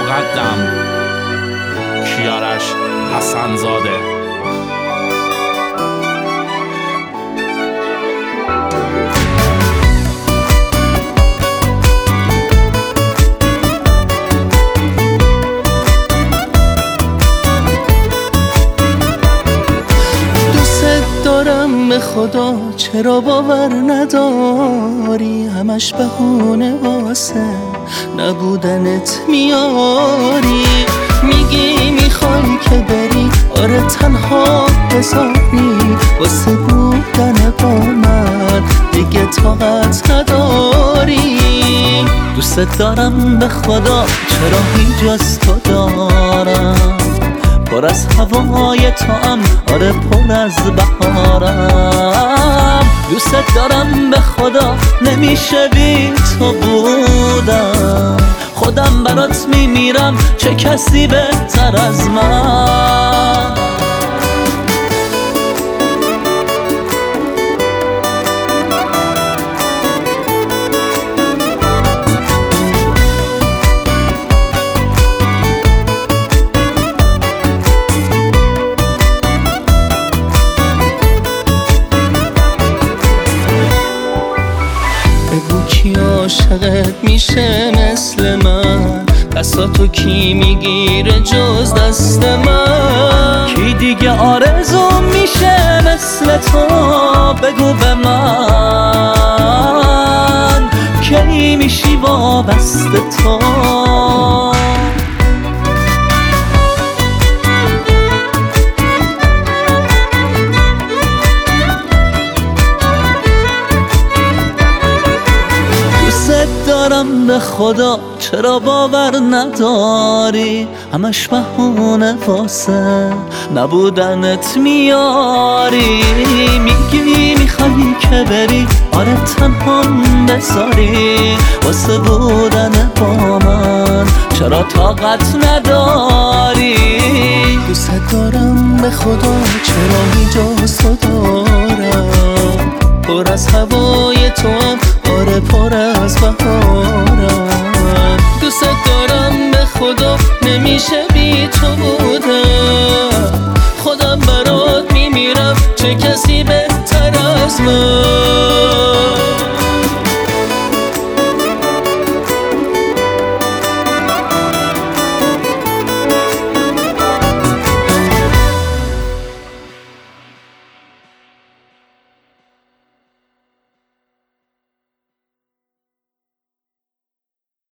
مقدم کیارش حسنزاده. به خدا چرا باور نداری؟ همش بهونه واسه نبودنت میاری. میگی میخوای که بری، آره تنها بذاری، واسه بودن با من دیگه طاقت نداری. دوست دارم به خدا، چرا هیچ از تو دارم، پر از هوای توام، آره پر از بهارم. دوست دارم به خدا، نمیشه بی تو بودم، خودم برات میمیرم، چه کسی بهتر از من. بگو کی عاشقت میشه مثل من، بساتو کی میگیره جز دست من؟ کی دیگه آرزو میشه مثل تو؟ بگو به من کی میشی وابسته تو؟ دارم به خدا، چرا باور نداری؟ همش بهونه واسه نبودنت میاری. میگی میخوای که بری، آره تنها بذاری، واسه بودن با من چرا طاقت نداری؟ دوست دارم به خدا، چرا هیچ تو دارم، پر از هوای توام، آره پر از بهارم. دوست دارم به خدا، نمیشه بی تو بودم، خودم برات میمیرم، چه کسی بهتر از من؟